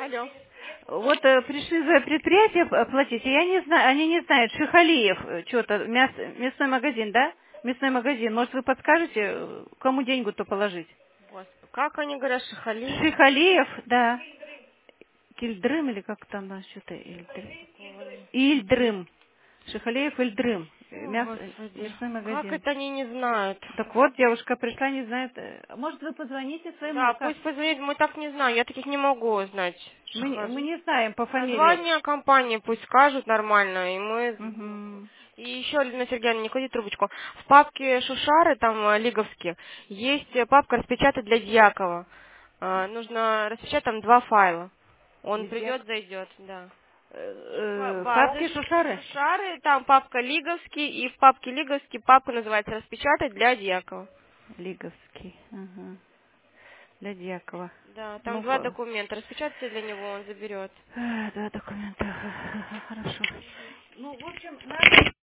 Алло. Вот пришли за предприятие платить, и я не знаю, они не знают, Шихалиев, что-то, мясной магазин, да? Мясной магазин. Может, вы подскажете, кому деньгу-то положить? Господи, как они говорят, Шихалиев? Шихалиев, да. Кильдрым или как там, что-то, Ильдрым. Шихалеев Ильдрым. О, Господи, Мясной как магазин. это они не знают? Так вот, девушка пришла, не знает. Может, вы позвоните своему... Да, пусть позвонит, мы так не знаем, я таких не могу знать. Мы не знаем по фамилии. Название компании пусть скажут нормально, и мы... Угу. И еще, Лена Сергеевна, не клади трубочку. В папке Шушары, там, лиговские, есть папка «Распечатать для Дьякова». Нужно распечатать там 2 файла. Он придет, зайдет, да. Папки Шушары? Шушары, там папка Лиговский, и в папке Лиговский папка называется «Распечатать для Дьякова». Лиговский. Ага. Для Дьякова. Да, там 2 документа. Распечатайте для него, он заберет. 2 документа. Хорошо. Ну, в общем, надо